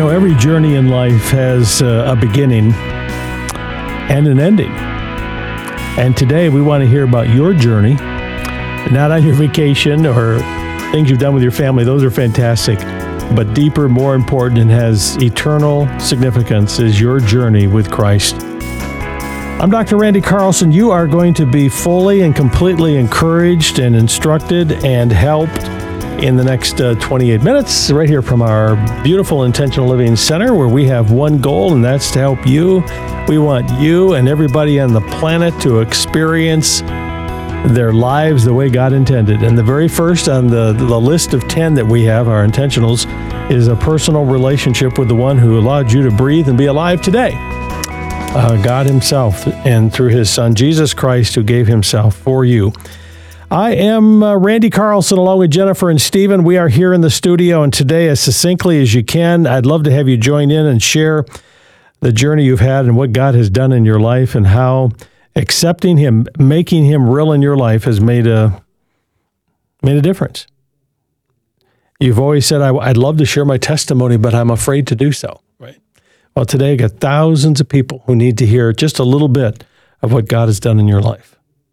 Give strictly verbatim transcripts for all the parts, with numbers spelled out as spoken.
know, every journey in life has uh, a beginning and an ending. And today we want to hear about your journey, not on your vacation or things you've done with your family. Those are fantastic. But deeper, more important, and has eternal significance is your journey with Christ. I'm Doctor Randy Carlson. You are going to be fully and completely encouraged and instructed and helped in the next uh, twenty-eight minutes, right here from our beautiful Intentional Living Center, where we have one goal, and that's to help you. We want you and everybody on the planet to experience their lives the way God intended. And the very first on the, the list of ten that we have, our intentionals, is a personal relationship with the one who allowed you to breathe and be alive today. Uh, God himself, and through his son, Jesus Christ, who gave himself for you. I am uh, Randy Carlson, along with Jennifer and Stephen. We are here in the studio, and today, as succinctly as you can, I'd love to have you join in and share the journey you've had and what God has done in your life and how accepting him, making him real in your life has made a made a difference. You've always said, I, I'd love to share my testimony, but I'm afraid to do so, right? Well, today I got thousands of people who need to hear just a little bit of what God has done in your life.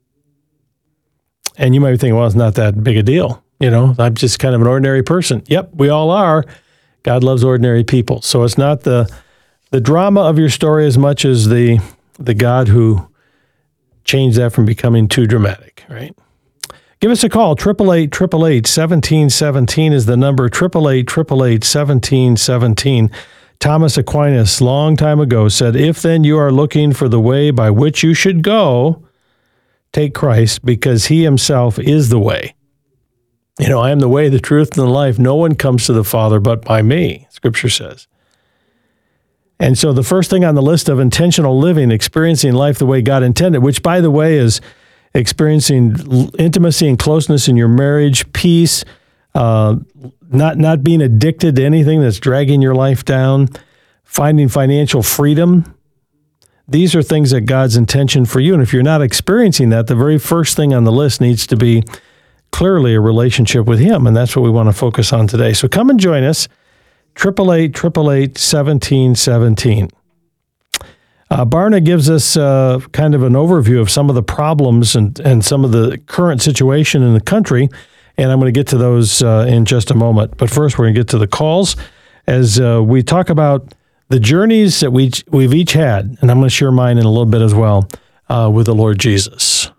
And you might be thinking, well, it's not that big a deal. You know, I'm just kind of an ordinary person. Yep, we all are. God loves ordinary people. So it's not the the drama of your story as much as the the God who changed that from becoming too dramatic, right? Give us a call. eight eight eight, eight eight eight, one seven one seven is the number. eight eight eight, eight eight eight, one seven one seven. Thomas Aquinas, long time ago, said, if then you are looking for the way by which you should go, take Christ, because he himself is the way. You know, I am the way, the truth, and the life. No one comes to the Father but by me, Scripture says. And so the first thing on the list of intentional living, experiencing life the way God intended, which, by the way, is experiencing intimacy and closeness in your marriage, peace, uh, not not being addicted to anything that's dragging your life down, finding financial freedom. These are things that God's intention for you. And if you're not experiencing that, the very first thing on the list needs to be clearly a relationship with him. And that's what we want to focus on today. So come and join us. eight eight eight, eight eight eight, one seven one seven. Uh, Barna gives us uh, kind of an overview of some of the problems and, and some of the current situation in the country. And I'm going to get to those uh, in just a moment. But first, we're going to get to the calls as uh, we talk about the journeys that we, we've each had, and I'm going to share mine in a little bit as well, uh, with the Lord Jesus.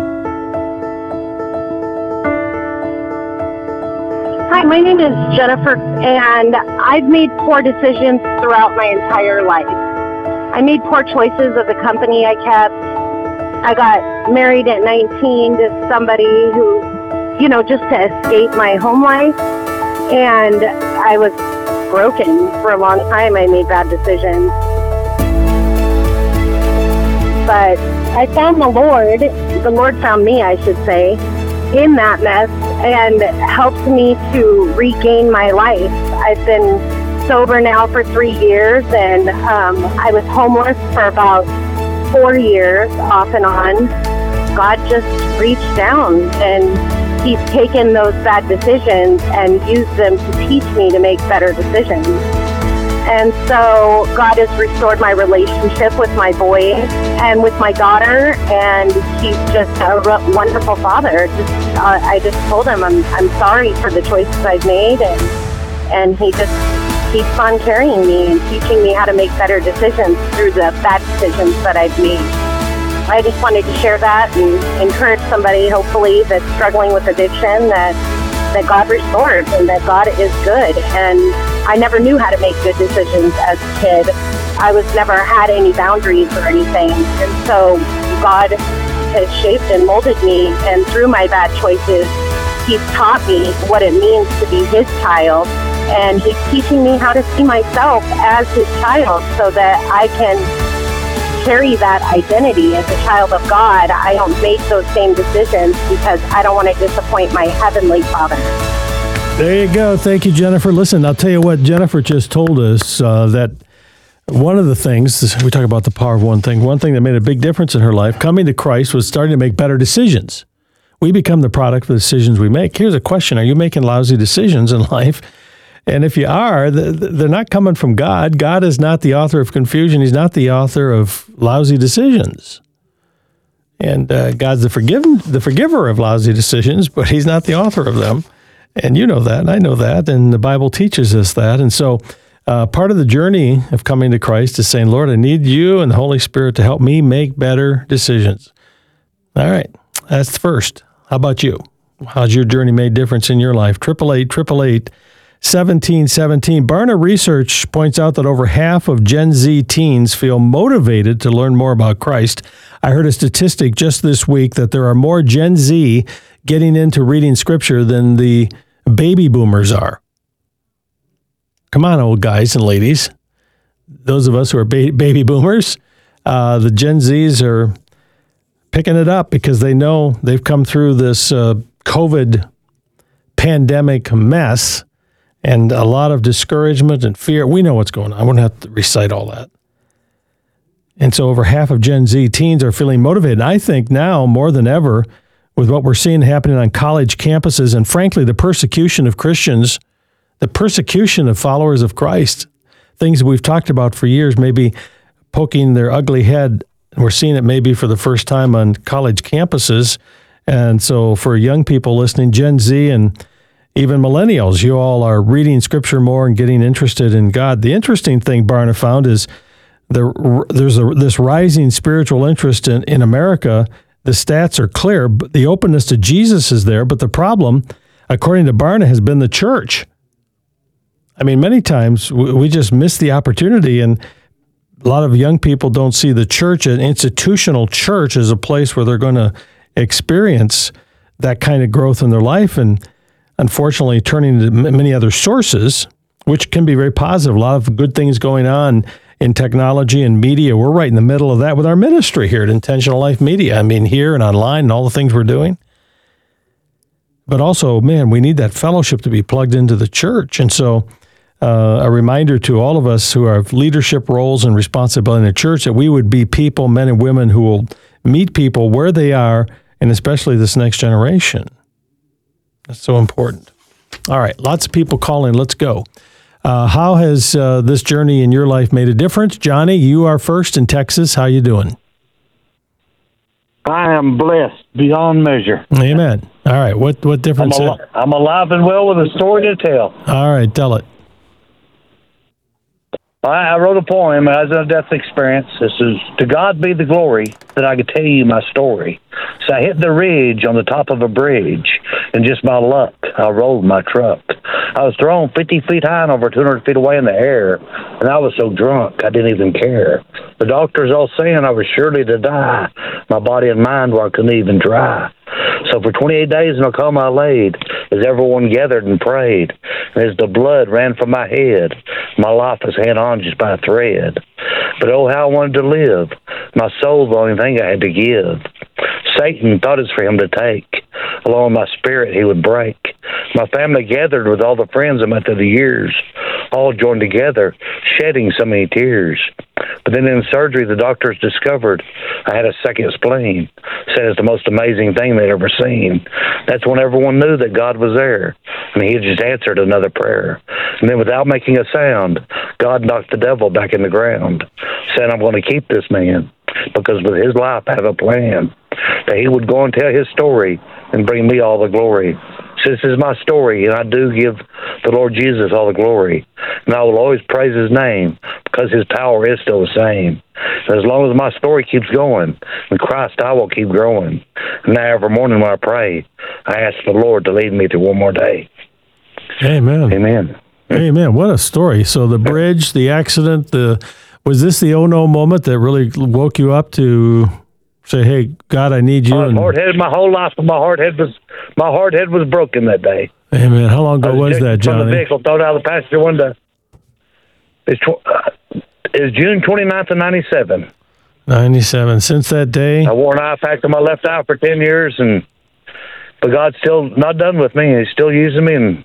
Hi, my name is Jennifer, and I've made poor decisions throughout my entire life. I made poor choices of the company I kept. I got married at nineteen to somebody who, you know, just to escape my home life, and I was broken for a long time. I made bad decisions. But I found the Lord, the Lord found me, I should say, in that mess and helped me to regain my life. I've been sober now for three years and um, I was homeless for about four years off and on. God just reached down and he's taken those bad decisions and used them to teach me to make better decisions. And so God has restored my relationship with my boys and with my daughter, and he's just a wonderful father. Just, uh, I just told him I'm I'm sorry for the choices I've made, and and he just keeps on carrying me and teaching me how to make better decisions through the bad decisions that I've made. I just wanted to share that and encourage somebody, hopefully, that's struggling with addiction, that that God restores and that God is good. And I never knew how to make good decisions as a kid. I was never had any boundaries or anything. And so God has shaped and molded me, and through my bad choices, he's taught me what it means to be his child. And he's teaching me how to see myself as his child so that I can carry that identity as a child of God. I don't make those same decisions because I don't want to disappoint my heavenly Father. There you go. Thank you, Jennifer. Listen, I'll tell you what Jennifer just told us, uh, that one of the things, we talk about the power of one thing, one thing that made a big difference in her life, coming to Christ, was starting to make better decisions. We become the product of the decisions we make. Here's a question. Are you making lousy decisions in life? And if you are, they're not coming from God. God is not the author of confusion. He's not the author of lousy decisions. And uh, God's the forgiven, the forgiver of lousy decisions, but he's not the author of them. And you know that, and I know that, and the Bible teaches us that. And so uh, part of the journey of coming to Christ is saying, Lord, I need you and the Holy Spirit to help me make better decisions. All right, that's the first. How about you? How's your journey made difference in your life? eight eight eight, eight eight eight, seventeen seventeen. Barna Research points out that over half of Gen Z teens feel motivated to learn more about Christ. I heard a statistic just this week that there are more Gen Z getting into reading Scripture than the baby boomers are. Come on, old guys and ladies. Those of us who are ba- baby boomers, uh, the Gen Zs are picking it up because they know they've come through this uh, COVID pandemic mess and a lot of discouragement and fear. We know what's going on. I won't have to recite all that. And so over half of Gen Z teens are feeling motivated. And I think now more than ever, with what we're seeing happening on college campuses and frankly, the persecution of Christians, the persecution of followers of Christ, things that we've talked about for years, maybe poking their ugly head. And we're seeing it maybe for the first time on college campuses. And so for young people listening, Gen Z and even millennials, you all are reading Scripture more and getting interested in God. The interesting thing Barna found is the, there's a, this rising spiritual interest in, in America. The stats are clear, but the openness to Jesus is there. But the problem, according to Barna, has been the church. I mean, many times we, we just miss the opportunity, and a lot of young people don't see the church, an institutional church, as a place where they're going to experience that kind of growth in their life. And unfortunately, turning to many other sources, which can be very positive. A lot of good things going on in technology and media. We're right in the middle of that with our ministry here at Intentional Life Media. I mean, here and online and all the things we're doing. But also, man, we need that fellowship to be plugged into the church. And so uh, a reminder to all of us who have leadership roles and responsibility in the church that we would be people, men and women, who will meet people where they are, and especially this next generation. That's so important. All right, lots of people calling. Let's go. Uh, how has uh, this journey in your life made a difference? Johnny, you are first in Texas. How you doing? I am blessed beyond measure. Amen. All right, what what difference? I'm, al- I'm alive and well with a story to tell. All right, tell it. I, I wrote a poem as a death experience. This is, to God be the glory that I could tell you my story. So I hit the ridge on the top of a bridge, and just by luck, I rolled my truck. I was thrown fifty feet high and over two hundred feet away in the air, and I was so drunk I didn't even care. The doctors all saying I was surely to die. My body and mind were I couldn't even dry. So for twenty-eight days in a coma I laid, as everyone gathered and prayed, and as the blood ran from my head, my life was hanging on just by a thread. But oh, how I wanted to live. My soul, the only thing I had to give. Satan thought it's for him to take. Along with my spirit he would break. My family gathered with all the friends I met through the years, all joined together, shedding so many tears. But then in surgery, the doctors discovered I had a second spleen. Said it's the most amazing thing they'd ever seen. That's when everyone knew that God was there, and he had just answered another prayer. And then without making a sound, God knocked the devil back in the ground, said, I'm going to keep this man, because with his life I have a plan, that he would go and tell his story and bring me all the glory. So this is my story, and I do give the Lord Jesus all the glory. And I will always praise his name, because his power is still the same. And as long as my story keeps going, in Christ I will keep growing. And now every morning when I pray, I ask the Lord to lead me through one more day. Amen. Amen. Amen. What a story. So the bridge, the accident, the was this the oh no moment that really woke you up to say, hey, God, I need you? I was and, hard-headed my whole life, but my hard head was my hard head was broken that day. Amen. How long ago was, was that, Johnny? From the vehicle, thrown out of the passenger window. It's, tw- uh, it's June twenty-ninth of ninety-seven. ninety-seven. Since that day? I wore an eye patch on my left eye for ten years, and but God's still not done with me. He's still using me. And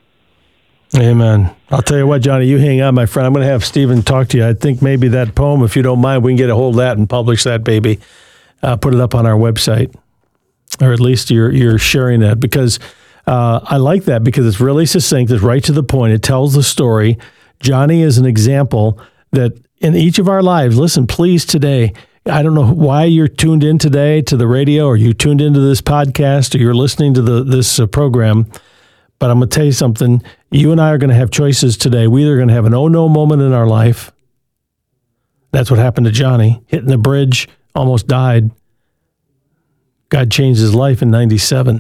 Amen. I'll tell you what, Johnny, you hang on, my friend. I'm going to have Stephen talk to you. I think maybe that poem, if you don't mind, we can get a hold of that and publish that baby. Uh, put it up on our website, or at least you're you're sharing that, because Uh, I like that because it's really succinct. It's right to the point. It tells the story. Johnny is an example that in each of our lives, listen, please today, I don't know why you're tuned in today to the radio or you tuned into this podcast or you're listening to the this uh, program, but I'm going to tell you something. You and I are going to have choices today. We're either going to have an oh no moment in our life. That's what happened to Johnny. Hitting the bridge, almost died. God changed his life in ninety-seven.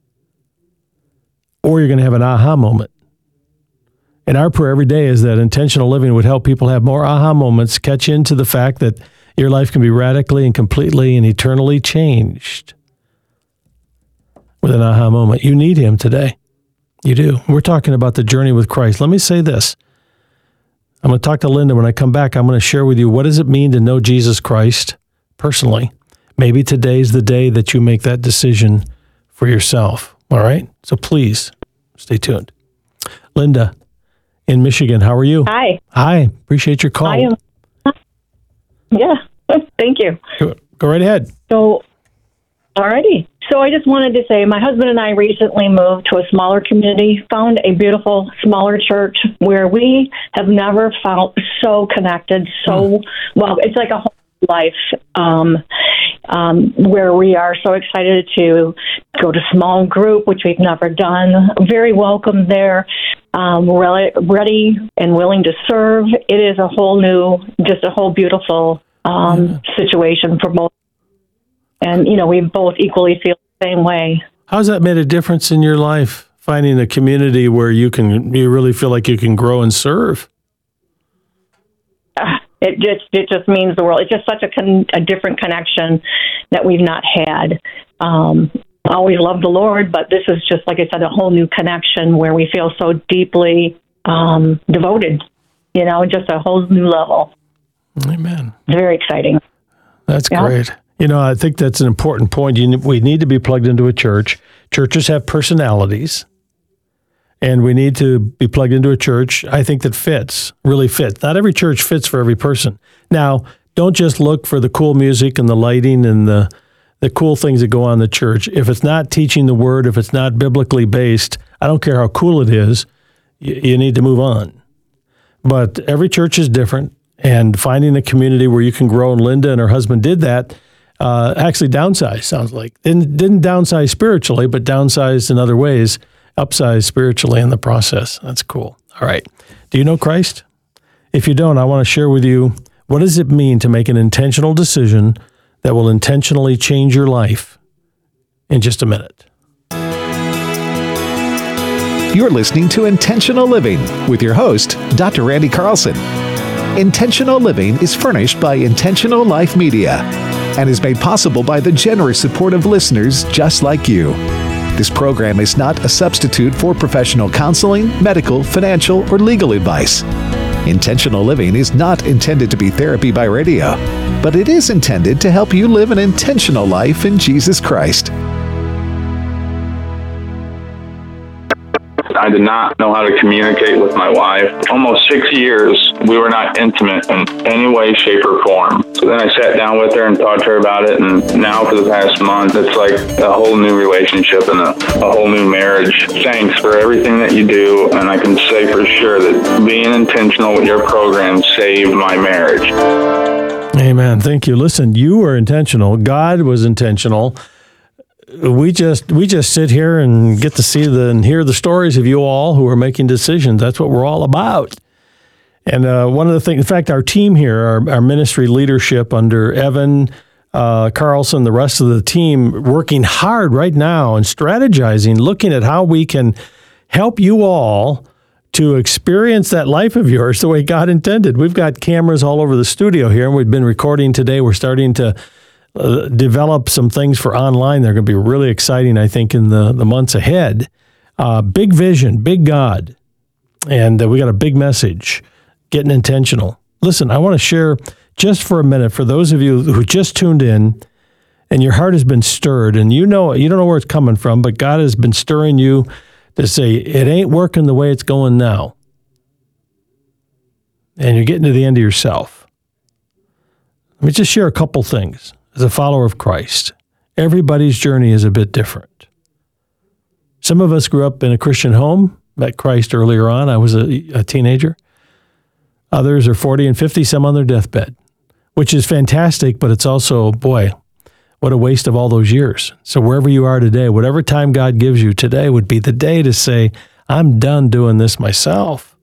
Or you're going to have an aha moment. And our prayer every day is that intentional living would help people have more aha moments, catch into the fact that your life can be radically and completely and eternally changed with an aha moment. You need him today. You do. We're talking about the journey with Christ. Let me say this. I'm going to talk to Linda. When I come back, I'm going to share with you what does it mean to know Jesus Christ personally. Maybe today's the day that you make that decision for yourself. All right? So please, stay tuned. Linda in Michigan, how are you? Hi. Hi. Appreciate your call. I am. Yeah. Thank you. Go, go right ahead. So, alrighty. So I just wanted to say my husband and I recently moved to a smaller community, found a beautiful smaller church where we have never felt so connected, so, well, it's like a whole life um, um, where we are so excited to go to small group, which we've never done. Very welcome there. Um, re- ready and willing to serve. It is a whole new, just a whole beautiful um, situation for both. And, you know, we both equally feel the same way. How's that made a difference in your life, finding a community where you can, you really feel like you can grow and serve? Uh, it just, it just means the world. It's just such a, con- a different connection that we've not had. Um, always loved the Lord, but this is just, like I said, a whole new connection where we feel so deeply um, devoted, you know, just a whole new level. Amen. Very exciting. That's yeah. great. You know, I think that's an important point. You, we need to be plugged into a church. Churches have personalities, and we need to be plugged into a church, I think, that fits, really fits. Not every church fits for every person. Now, don't just look for the cool music and the lighting and the the cool things that go on in the church. If it's not teaching the word, if it's not biblically based, I don't care how cool it is, you, you need to move on. But every church is different, and finding a community where you can grow, and Linda and her husband did that, uh, actually downsized, sounds like. Didn't, didn't downsize spiritually, but downsized in other ways, upsized spiritually in the process. That's cool. All right. Do you know Christ? If you don't, I want to share with you, what does it mean to make an intentional decision that will intentionally change your life in just a minute. You're listening to Intentional Living with your host, Doctor Randy Carlson. Intentional Living is furnished by Intentional Life Media and is made possible by the generous support of listeners just like you. This program is not a substitute for professional counseling, medical, financial, or legal advice. Intentional living is not intended to be therapy by radio, but it is intended to help you live an intentional life in Jesus Christ. I did not know how to communicate with my wife. Almost six years, we were not intimate in any way, shape, or form. So then I sat down with her and talked to her about it, and now for the past month, it's like a whole new relationship and a, a whole new marriage. Thanks for everything that you do, and I can say for sure that being intentional with your program saved my marriage. Amen. Thank you. Listen, you were intentional. God was intentional. We just we just sit here and get to see the and hear the stories of you all who are making decisions. That's what we're all about. And uh, one of the things, in fact, our team here, our, our ministry leadership under Evan uh, Carlson, the rest of the team, working hard right now and strategizing, looking at how we can help you all to experience that life of yours the way God intended. We've got cameras all over the studio here, and we've been recording today. We're starting to Uh, develop some things for online. They're going to be really exciting, I think, in the, the months ahead. Uh, big vision, big God. And uh, we got a big message, getting intentional. Listen, I want to share just for a minute, for those of you who just tuned in and your heart has been stirred, and you know, you don't know where it's coming from, but God has been stirring you to say, it ain't working the way it's going now. And you're getting to the end of yourself. Let me just share a couple things. As a follower of Christ, everybody's journey is a bit different. Some Some of us grew up in a Christian home, met Christ earlier on. I was a, a teenager. Others are forty and fifty, some on their deathbed, which is fantastic, but it's also, boy, what a waste of all those years. So wherever you are today, whatever time God gives you, today would be the day to say, I'm done doing this myself.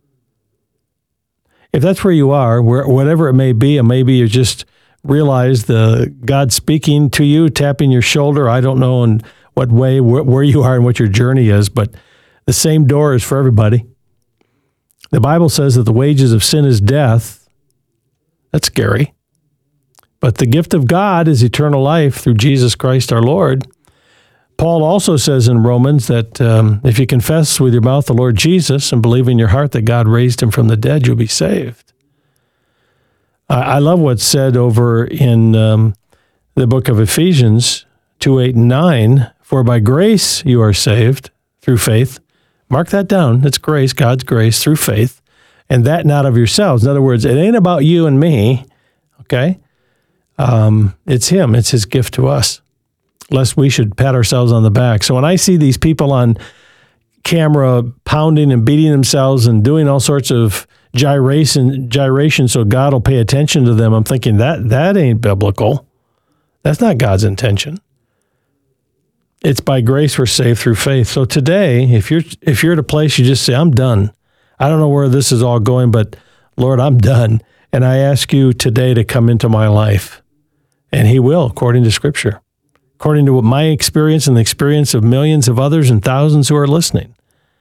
If that's where you are, where, whatever it may be, and maybe you just realize the God speaking to you, tapping your shoulder, I don't know in what way, wh- where you are and what your journey is, but the same door is for everybody. The Bible says that the wages of sin is death. That's scary. But the gift of God is eternal life through Jesus Christ our Lord. Paul also says in Romans that um, if you confess with your mouth the Lord Jesus and believe in your heart that God raised him from the dead, you'll be saved. I, I love what's said over in um, the book of Ephesians two, eight, and nine. For by grace you are saved through faith. Mark that down. It's grace, God's grace through faith, and that not of yourselves. In other words, it ain't about you and me, okay? Um, it's him. It's his gift to us, lest we should pat ourselves on the back. So when I see these people on camera pounding and beating themselves and doing all sorts of gyration, gyration so God will pay attention to them, I'm thinking that that ain't biblical. That's not God's intention. It's by grace we're saved through faith. So today, if you're if you're at a place you just say, I'm done. I don't know where this is all going, but Lord, I'm done. And I ask you today to come into my life. And he will, according to Scripture. According to what my experience and the experience of millions of others and thousands who are listening.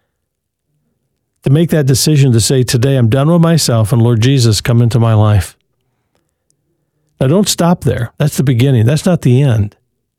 To make that decision to say, today I'm done with myself and Lord Jesus, come into my life. Now don't stop there. That's the beginning. That's not the end.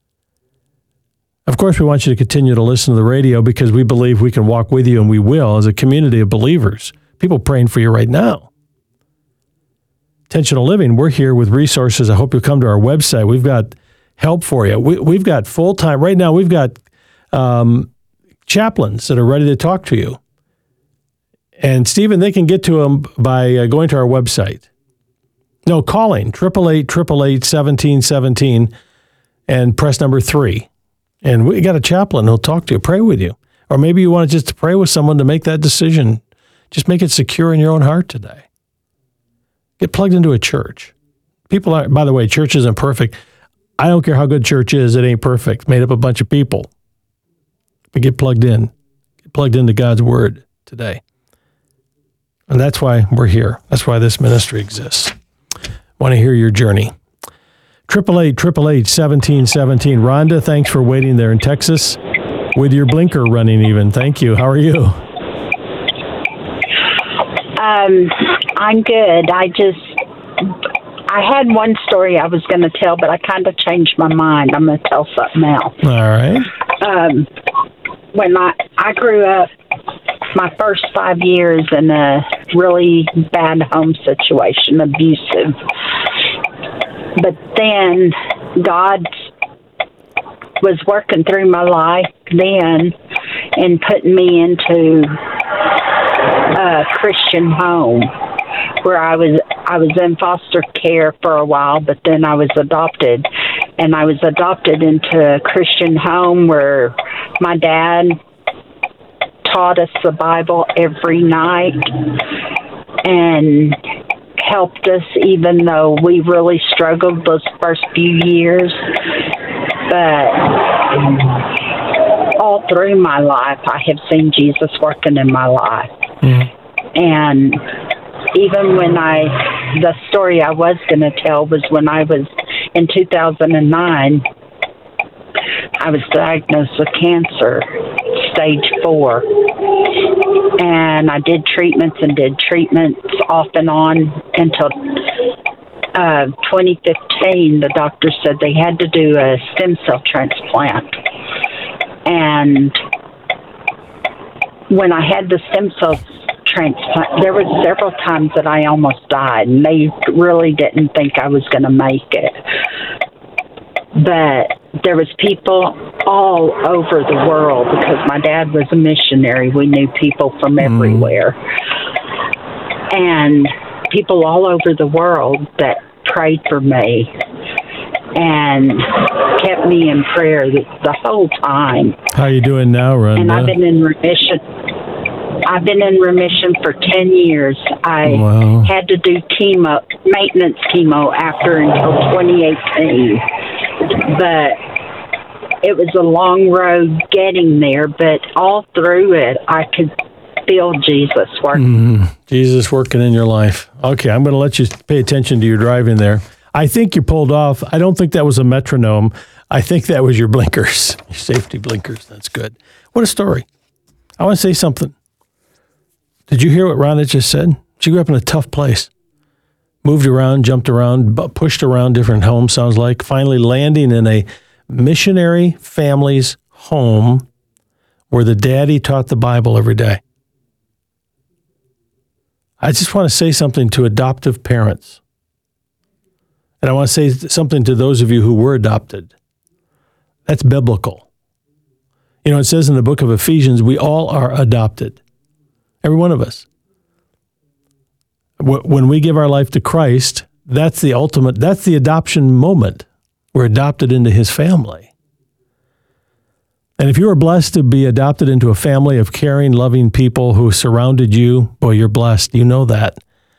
Of course, we want you to continue to listen to the radio because we believe we can walk with you, and we will, as a community of believers. People praying for you right now. Intentional Living, we're here with resources. I hope you'll come to our website. We've got help for you. We, we've got full-time, right now we've got um, chaplains that are ready to talk to you. And Stephen, they can get to them by uh, going to our website. No, calling, eight eight eight, eight eight eight, one seven one seven and press number three. And we got a chaplain who'll talk to you, pray with you. Or maybe you want to just pray with someone to make that decision. Just make it secure in your own heart today. Get plugged into a church. People are, by the way, church isn't perfect. I don't care how good church is, it ain't perfect. It's made up of a bunch of people. But get plugged in. Get plugged into God's word today. And that's why we're here. That's why this ministry exists. Want to hear your journey. eight eight eight, eight eight eight, one seven one seven. Rhonda, thanks for waiting there in Texas with your blinker running even. Thank you. How are you? Um, I'm good. I just, I had one story I was going to tell, but I kind of changed my mind. I'm going to tell something else. All right. Um, when I, I grew up, my first five years in a really bad home situation, abusive. But then God was working through my life then and putting me into a Christian home where I was I was in foster care for a while, but then I was adopted. And I was adopted into a Christian home where my dad taught us the Bible every night and helped us even though we really struggled those first few years. But all through my life, I have seen Jesus working in my life. Mm. And even when I, the story I was going to tell was when I was in two thousand nine, I was diagnosed with cancer, stage four. And I did treatments and did treatments off and on until uh, twenty fifteen. The doctor said they had to do a stem cell transplant. And when I had the stem cell transplant, there were several times that I almost died, and they really didn't think I was going to make it. But there was people all over the world because my dad was a missionary. We knew people from everywhere. Mm. And people all over the world that prayed for me. And kept me in prayer the, the whole time. How you doing now, Rhonda? And I've been in remission. I've been in remission for ten years. I Wow. had to do chemo, maintenance chemo after until twenty eighteen. But it was a long road getting there, but all through it, I could feel Jesus working. Mm, Jesus working in your life. Okay, I'm going to let you pay attention to your driving there. I think you pulled off. I don't think that was a metronome. I think that was your blinkers, your safety blinkers. That's good. What a story. I want to say something. Did you hear what Rhonda just said? She grew up in a tough place. Moved around, jumped around, bu- pushed around different homes, sounds like, finally landing in a missionary family's home where the daddy taught the Bible every day. I just want to say something to adoptive parents. And I want to say something to those of you who were adopted. That's biblical. You know, it says in the book of Ephesians, we all are adopted. Every one of us. When we give our life to Christ, that's the ultimate, that's the adoption moment. We're adopted into his family. And if you were blessed to be adopted into a family of caring, loving people who surrounded you, boy, you're blessed. You know that.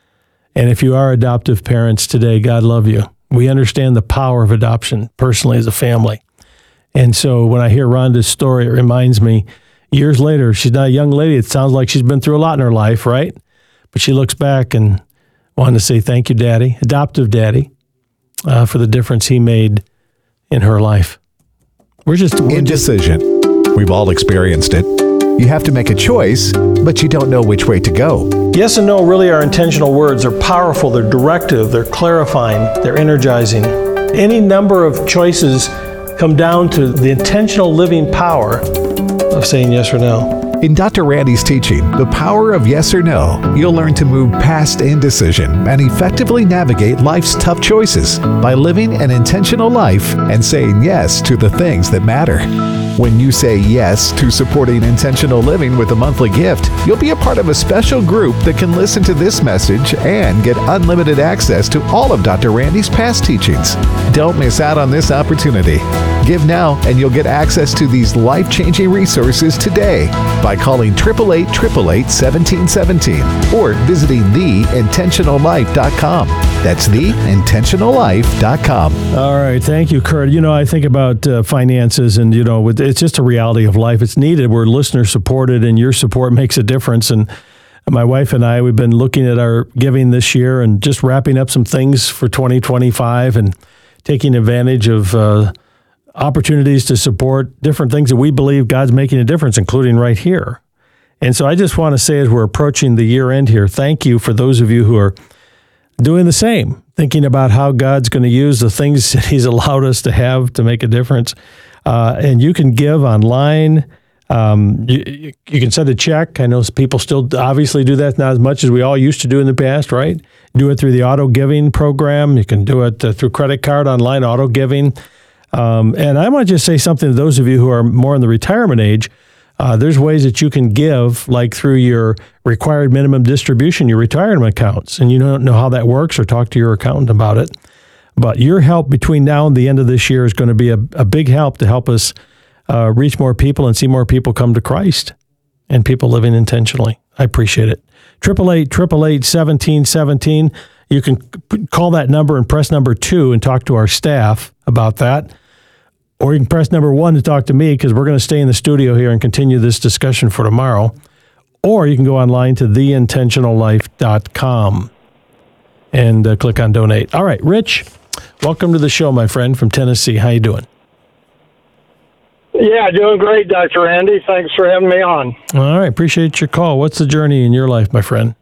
And if you are adoptive parents today, God love you. We understand the power of adoption personally as a family. And so when I hear Rhonda's story, it reminds me, years later, she's not a young lady. It sounds like she's been through a lot in her life, right? But she looks back and wanted to say, thank you, Daddy, adoptive Daddy, uh, for the difference he made in her life. We're just... We're Indecision. We've all experienced it. You have to make a choice, but you don't know which way to go. Yes and no really are intentional words. They're powerful, they're directive, they're clarifying, they're energizing. Any number of choices come down to the intentional living power of saying yes or no. In Doctor Randy's teaching, The Power of Yes or No, you'll learn to move past indecision and effectively navigate life's tough choices by living an intentional life and saying yes to the things that matter. When you say yes to supporting intentional living with a monthly gift, you'll be a part of a special group that can listen to this message and get unlimited access to all of Doctor Randy's past teachings. Don't miss out on this opportunity. Give now and you'll get access to these life-changing resources today by calling eight eight eight, eight eight eight, one seven one seven or visiting the intentional life dot com. That's the intentional life dot com. All right. Thank you, Kurt. You know, I think about uh, finances and, you know, with, it's just a reality of life. It's needed. We're listener supported and your support makes a difference. And my wife and I, we've been looking at our giving this year and just wrapping up some things for twenty twenty-five and taking advantage of uh, opportunities to support different things that we believe God's making a difference, including right here. And so I just want to say as we're approaching the year end here, thank you for those of you who are doing the same, thinking about how God's going to use the things that he's allowed us to have to make a difference. Uh, and you can give online. Um, you, you can send a check. I know people still obviously do that, not as much as we all used to do in the past, right? Do it through the auto giving program. You can do it uh, through credit card, online auto giving. Um, and I want to just say something to those of you who are more in the retirement age. Uh, there's ways that you can give, like through your required minimum distribution, your retirement accounts. And you don't know how that works or talk to your accountant about it. But your help between now and the end of this year is going to be a, a big help to help us uh, reach more people and see more people come to Christ and people living intentionally. I appreciate it. eight eight eight, eight eight eight, one seven one seven. You can call that number and press number two and talk to our staff about that. Or you can press number one to talk to me because we're going to stay in the studio here and continue this discussion for tomorrow. Or you can go online to the intentional life dot com and uh, click on donate. All right, Rich, welcome to the show, my friend from Tennessee. How you doing? Yeah, doing great, Doctor Randy. Thanks for having me on. All right, appreciate your call. What's the journey in your life, my friend?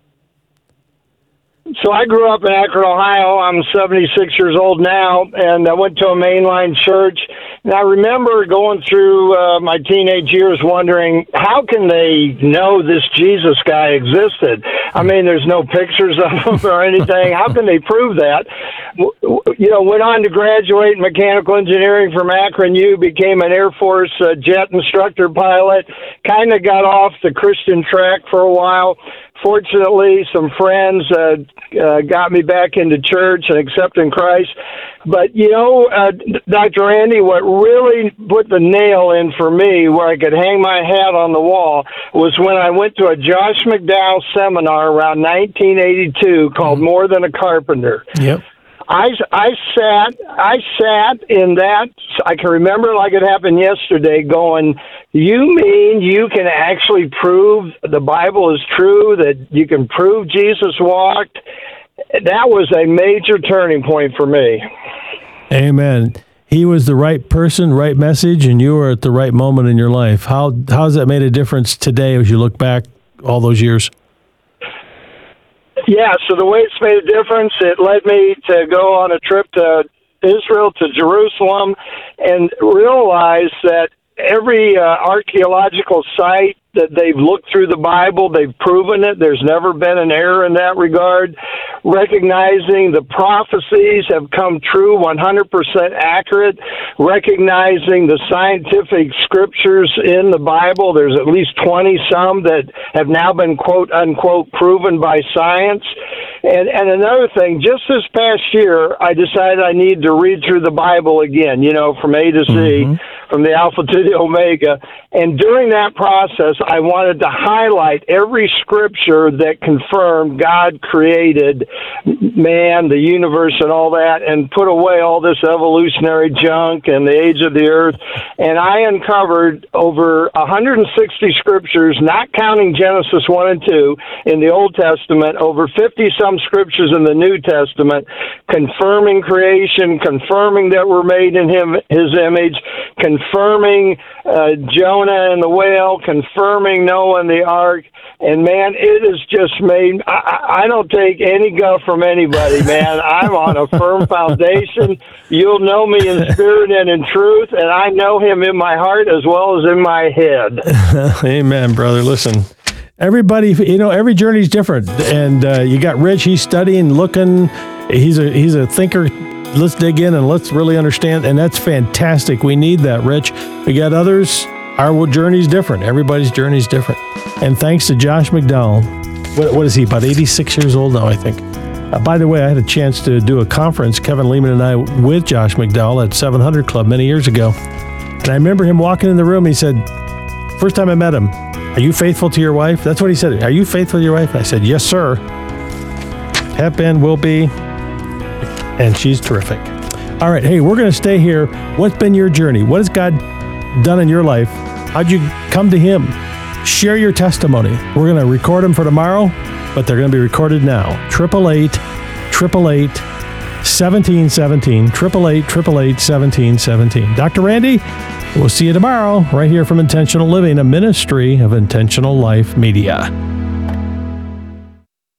So I grew up in Akron, Ohio. I'm seventy-six years old now, and I went to a mainline church. And I remember going through uh, my teenage years wondering, how can they know this Jesus guy existed? I mean, there's no pictures of him or anything. How can they prove that? You know, went on to graduate in mechanical engineering from Akron U, became an Air Force uh, jet instructor pilot, kind of got off the Christian track for a while. Fortunately, some friends uh, uh, got me back into church and accepting Christ. But, you know, uh, Doctor Randy, what really put the nail in for me where I could hang my hat on the wall was when I went to a Josh McDowell seminar around nineteen eighty-two called More Than a Carpenter. Yep. I, I sat I sat in that, I can remember like it happened yesterday, going, you mean you can actually prove the Bible is true, that you can prove Jesus walked? That was a major turning point for me. Amen. He was the right person, right message, and you were at the right moment in your life. How how has that made a difference today as you look back all those years? Yeah, so the way it's made a difference, it led me to go on a trip to Israel, to Jerusalem, and realize that every uh, archaeological site that they've looked through the Bible, they've proven it. There's never been an error in that regard. Recognizing the prophecies have come true, one hundred percent accurate. Recognizing the scientific scriptures in the Bible, there's at least twenty some that have now been quote unquote proven by science. And and another thing, just this past year, I decided I needed to read through the Bible again, you know, from A to Z, mm-hmm. from the Alpha to the Omega. And during that process, I wanted to highlight every scripture that confirmed God created man, the universe, and all that, and put away all this evolutionary junk and the age of the earth. And I uncovered over one hundred sixty scriptures, not counting Genesis one and two in the Old Testament, over fifty some scriptures in the New Testament, confirming creation, confirming that we're made in him, his image, confirming uh, Jonah and the whale, confirming Noah and the ark. And man, it has just made, I, I don't take any guff from anybody, man. I'm on a firm foundation. You'll know me in spirit and in truth, and I know him in my heart as well as in my head. Amen, brother. Listen, everybody, you know, every journey is different. And uh, you got Rich, he's studying, looking, he's a he's a thinker. Let's dig in and let's really understand. And that's fantastic. We need that, Rich. We got others. Our journey's different. Everybody's journey's different. And thanks to Josh McDowell. What, what is he, about eighty-six years old now, I think. Uh, by the way, I had a chance to do a conference, Kevin Lehman and I, with Josh McDowell at seven hundred Club many years ago. And I remember him walking in the room. He said, first time I met him, are you faithful to your wife? That's what he said. Are you faithful to your wife? And I said, yes, sir. Have been, will be. And she's terrific. All right. Hey, we're going to stay here. What's been your journey? What has God done in your life? How'd you come to him? Share your testimony. We're going to record them for tomorrow, but they're going to be recorded now. Triple eight, triple eight, seventeen seventeen. Triple eight, triple eight, seventeen seventeen. Doctor Randy, we'll see you tomorrow right here from Intentional Living, a ministry of Intentional Life Media.